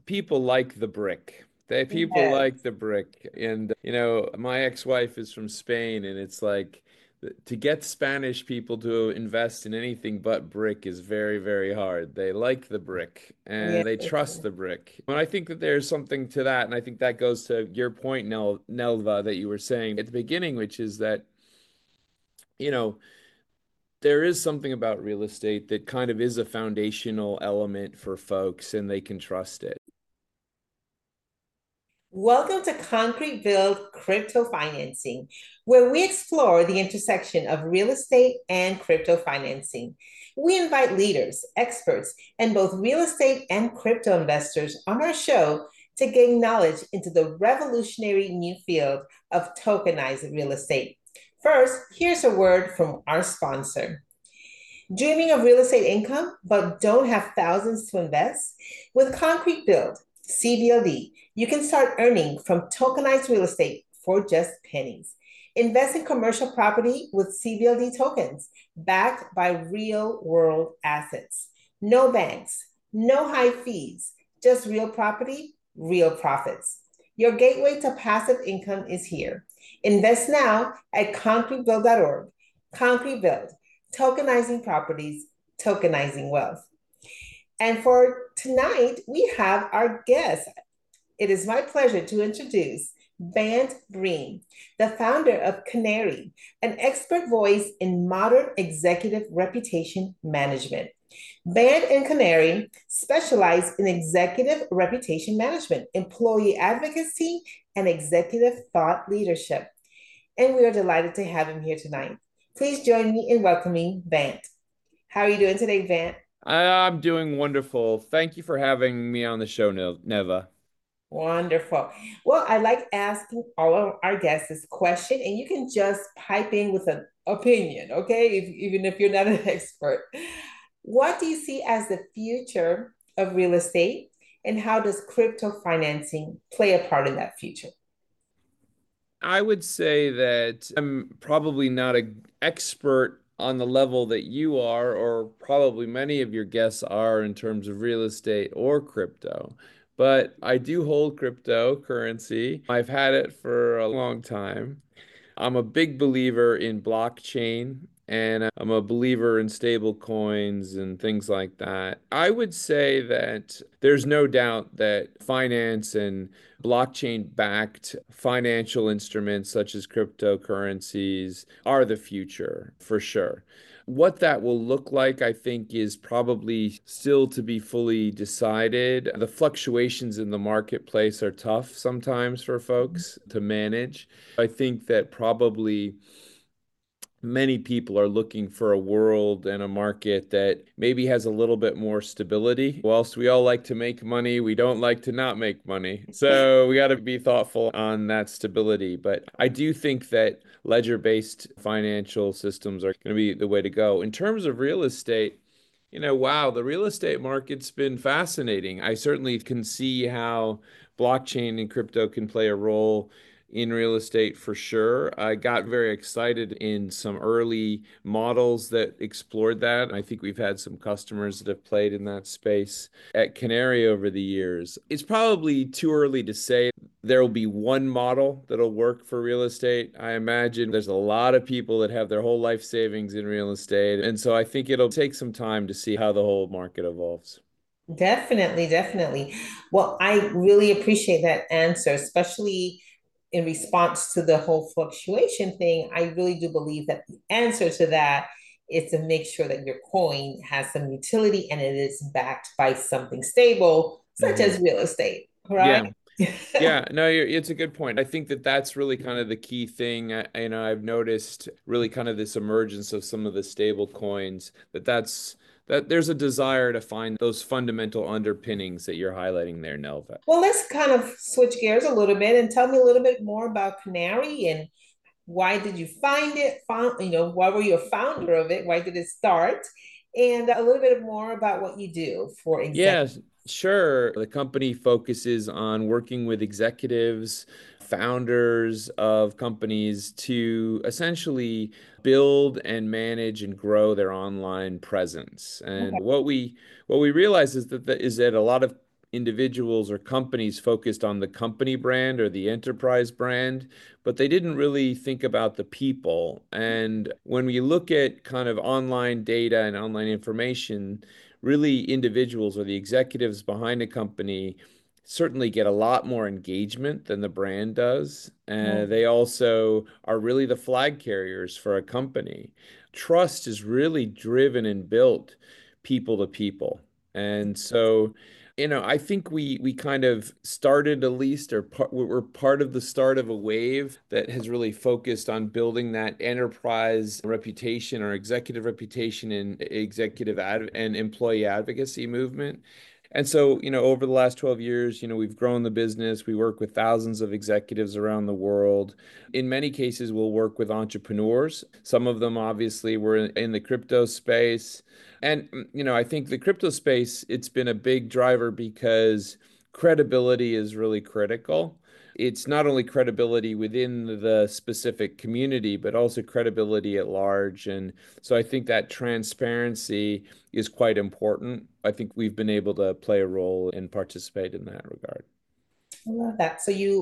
people like the brick. People Yes. like the brick. And, my ex-wife is from Spain, and it's like to get Spanish people to invest in anything but brick is very, very hard. They like the brick and Yes. they trust the brick. And I think that there's something to that. And I think that goes to your point, Nelva, that you were saying at the beginning, which is that, you know, there is something about real estate that kind of is a foundational element for folks and they can trust it. Welcome to Concrete Build Crypto Financing, where we explore the intersection of real estate and crypto financing. We invite leaders, experts, and both real estate and crypto investors on our show to gain knowledge into the revolutionary new field of tokenized real estate. First, here's a word from our sponsor. Dreaming of real estate income, but don't have thousands to invest? With Concrete Build, CBLD, you can start earning from tokenized real estate for just pennies. Invest in commercial property with CBLD tokens backed by real world assets. No banks, no high fees, just real property, real profits. Your gateway to passive income is here. Invest now at concretebuild.org. Concrete Build, tokenizing properties, tokenizing wealth. And for tonight, we have our guest. It is my pleasure to introduce Bant Breen, the founder of Canary, an expert voice in modern executive reputation management. Band and Canary specialize in executive reputation management, employee advocacy, and executive thought leadership. And we are delighted to have him here tonight. Please join me in welcoming Bant. How are you doing today, Bant? I'm doing wonderful. Thank you for having me on the show, Neva. Wonderful. Well, I like asking all of our guests this question, and you can just pipe in with an opinion, okay? Even if you're not an expert. What do you see as the future of real estate, and how does crypto financing play a part in that future? I would say that I'm probably not an expert on the level that you are, or probably many of your guests are in terms of real estate or crypto. But I do hold cryptocurrency. I've had it for a long time. I'm a big believer in blockchain and I'm a believer in stable coins and things like that. I would say that there's no doubt that finance and blockchain backed financial instruments such as cryptocurrencies are the future for sure. What that will look like, I think, is probably still to be fully decided. The fluctuations in the marketplace are tough sometimes for folks to manage. I think that probably many people are looking for a world and a market that maybe has a little bit more stability. Whilst we all like to make money, we don't like to not make money. So we got to be thoughtful on that stability. But I do think that ledger-based financial systems are going to be the way to go. In terms of real estate, wow, the real estate market's been fascinating. I certainly can see how blockchain and crypto can play a role in real estate for sure. I got very excited in some early models that explored that. I think we've had some customers that have played in that space at Canary over the years. It's probably too early to say there will be one model that'll work for real estate. I imagine there's a lot of people that have their whole life savings in real estate. And so I think it'll take some time to see how the whole market evolves. Definitely, definitely. Well, I really appreciate that answer, especially in response to the whole fluctuation thing. I really do believe that the answer to that is to make sure that your coin has some utility and it is backed by something stable, such Hmm. as real estate, Yeah. right? Yeah, no, it's a good point. I think that that's really kind of the key thing. I've noticed really kind of this emergence of some of the stable coins that there's a desire to find those fundamental underpinnings that you're highlighting there, Nelva. Well, let's kind of switch gears a little bit and tell me a little bit more about Canary and why did you find it? Why were you a founder of it? Why did it start? And a little bit more about what you do for exec. Yes, sure. The company focuses on working with executives, founders of companies to essentially build and manage and grow their online presence. And Okay. what we realize is that a lot of individuals or companies focused on the company brand or the enterprise brand, but they didn't really think about the people. And when we look at kind of online data and online information, really individuals or the executives behind a company certainly get a lot more engagement than the brand does. They also are really the flag carriers for a company. Trust is really driven and built people to people. And so, I think we kind of started at least, or we're part of the start of a wave that has really focused on building that enterprise reputation or executive reputation and executive ad and employee advocacy movement. And so, over the last 12 years, we've grown the business. We work with thousands of executives around the world. In many cases, we'll work with entrepreneurs. Some of them obviously were in the crypto space. And, I think the crypto space, it's been a big driver because credibility is really critical. It's not only credibility within the specific community, but also credibility at large. And so I think that transparency is quite important. I think we've been able to play a role and participate in that regard. I love that.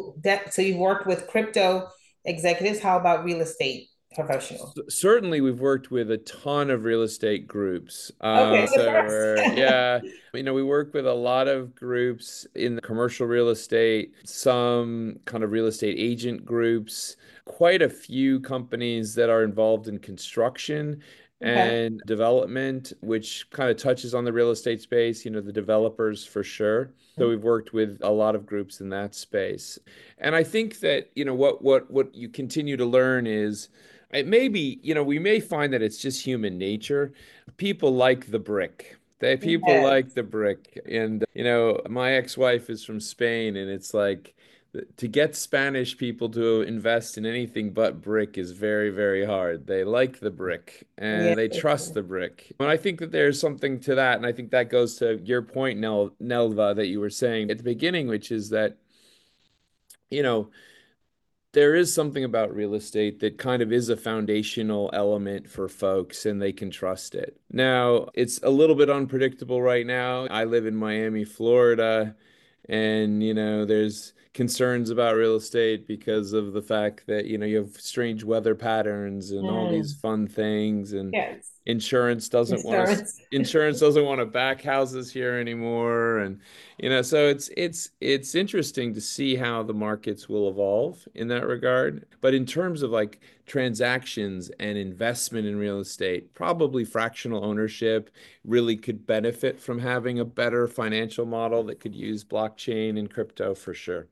So you've worked with crypto executives. How about real estate professionals? Certainly, we've worked with a ton of real estate groups. Okay, so So first. yeah, we work with a lot of groups in the commercial real estate, some kind of real estate agent groups, quite a few companies that are involved in construction Okay. and development, which kind of touches on the real estate space, the developers for sure. So we've worked with a lot of groups in that space. And I think that, what you continue to learn is it may be, we may find that it's just human nature. People like the brick. People Yes. like the brick. And, my ex-wife is from Spain, and it's like to get Spanish people to invest in anything but brick is very, very hard. They like the brick Yes. and they trust the brick. And I think that there's something to that. And I think that goes to your point, Nelva, that you were saying at the beginning, which is that, you know, there is something about real estate that kind of is a foundational element for folks and they can trust it. Now, it's a little bit unpredictable right now. I live in Miami, Florida, and there's concerns about real estate because of the fact that you have strange weather patterns and all these Mm, fun things, and yes. insurance doesn't want us Insurance. insurance doesn't want to back houses here anymore. And so it's interesting to see how the markets will evolve in that regard. But in terms of like transactions and investment in real estate, probably fractional ownership really could benefit from having a better financial model that could use blockchain and crypto for sure.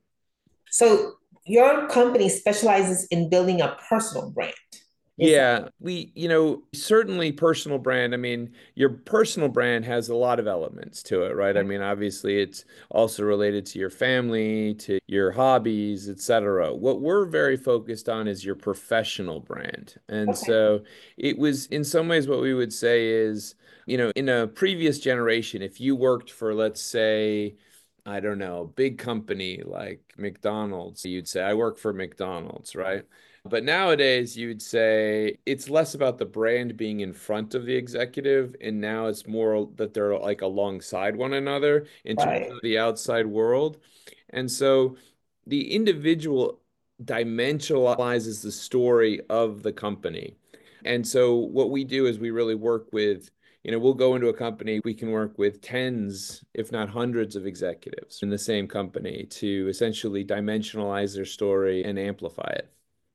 So your company specializes in building a personal brand. Is that Yeah, certainly personal brand. I mean, your personal brand has a lot of elements to it, right? I mean, obviously, it's also related to your family, to your hobbies, etc. What we're very focused on is your professional brand. And okay? so it was, in some ways, what we would say is, in a previous generation, if you worked for, let's say, I don't know, big company like McDonald's, you'd say, I work for McDonald's, right? But nowadays, you'd say it's less about the brand being in front of the executive, and now it's more that they're like alongside one another in terms Right. of the outside world. And so the individual dimensionalizes the story of the company. And so what we do is we really work with, we'll go into a company, we can work with tens, if not hundreds of executives in the same company to essentially dimensionalize their story and amplify it.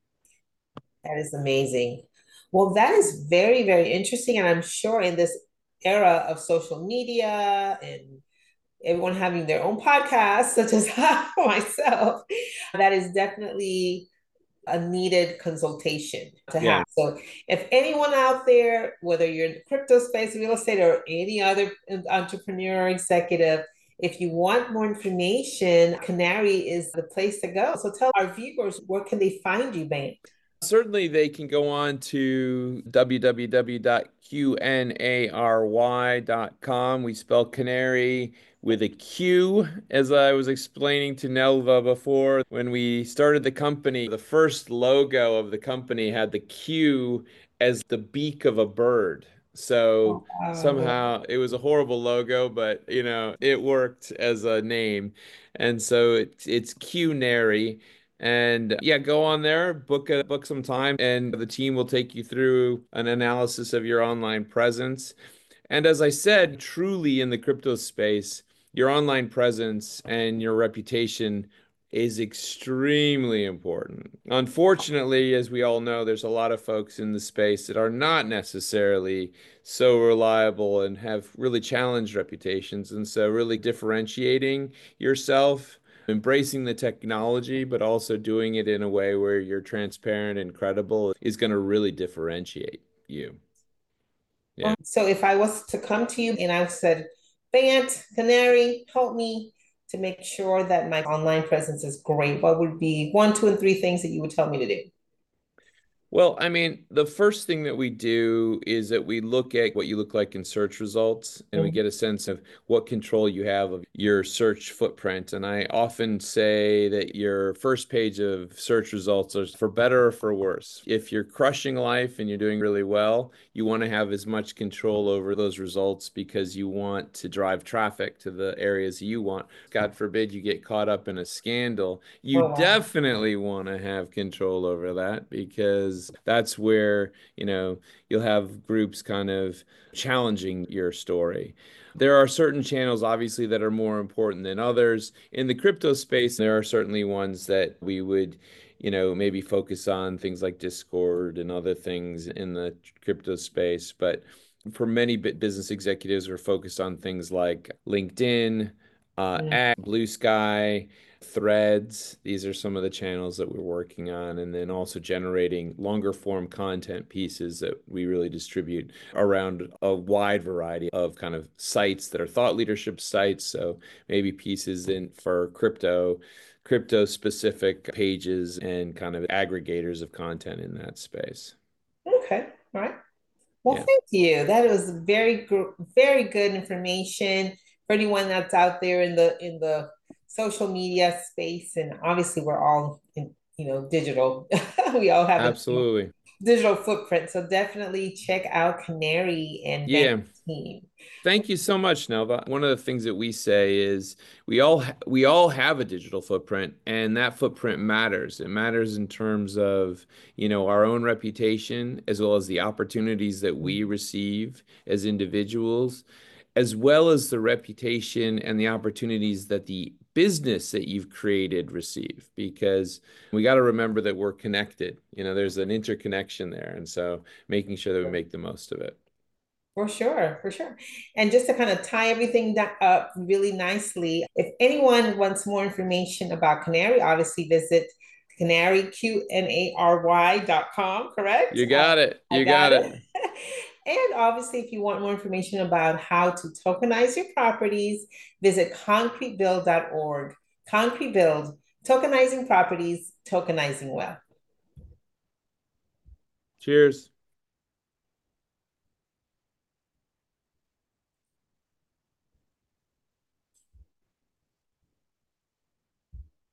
That is amazing. Well, that is very, very interesting. And I'm sure in this era of social media and everyone having their own podcasts, such as myself, that is definitely a needed consultation to Yeah. have. So if anyone out there, whether you're in the crypto space, real estate, or any other entrepreneur, executive, if you want more information, Canary is the place to go. So tell our viewers, where can they find you, Bane? Certainly, they can go on to www.qnary.com. We spell canary with a Q, as I was explaining to Nelva before. When we started the company, the first logo of the company had the Q as the beak of a bird. So The somehow it was a horrible logo, but it worked as a name. And so it's QNary. And yeah, go on there, book some time, and the team will take you through an analysis of your online presence. And as I said, truly in the crypto space, your online presence and your reputation is extremely important. Unfortunately, as we all know, there's a lot of folks in the space that are not necessarily so reliable and have really challenged reputations. And so, really differentiating yourself, embracing the technology, but also doing it in a way where you're transparent and credible is going to really differentiate you. Yeah. So if I was to come to you and I said, Bant, Canary, help me to make sure that my online presence is great, what would be one, two, and three things that you would tell me to do? Well, I mean, the first thing that we do is that we look at what you look like in search results and we Mhm. get a sense of what control you have of your search footprint. And I often say that your first page of search results are for better or for worse. If you're crushing life and you're doing really well, you want to have as much control over those results because you want to drive traffic to the areas you want. God forbid you get caught up in a scandal. You Oh, wow. definitely want to have control over that because that's where, you'll have groups kind of challenging your story. There are certain channels, obviously, that are more important than others. In the crypto space, there are certainly ones that we would, maybe focus on things like Discord and other things in the crypto space. But for many business executives, we're focused on things like LinkedIn, Mm. X, Blue Sky, Threads. These are some of the channels that we're working on, and then also generating longer form content pieces that we really distribute around a wide variety of kind of sites that are thought leadership sites. So maybe pieces in for crypto specific pages and kind of aggregators of content in that space. Okay. All right. Well, Yeah. thank you. That was very good information for anyone that's out there in the social media space. And obviously, we're all in, digital. We all have a Absolutely. digital footprint. So definitely check out Canary and Bank Yeah. Team. Thank you so much, Nelva. One of the things that we say is we all have a digital footprint, and that footprint matters. It matters in terms of, our own reputation as well as the opportunities that we receive as individuals, as well as the reputation and the opportunities that the business that you've created receive. Because we got to remember that we're connected. There's an interconnection there, and so making sure that we make the most of it. For sure, for sure. And just to kind of tie everything up really nicely, if anyone wants more information about Canary, obviously visit canaryqnary.com, correct? You got it. I You got got it. it. And obviously, if you want more information about how to tokenize your properties, visit concretebuild.org. Concrete Build, tokenizing properties, tokenizing wealth. Cheers.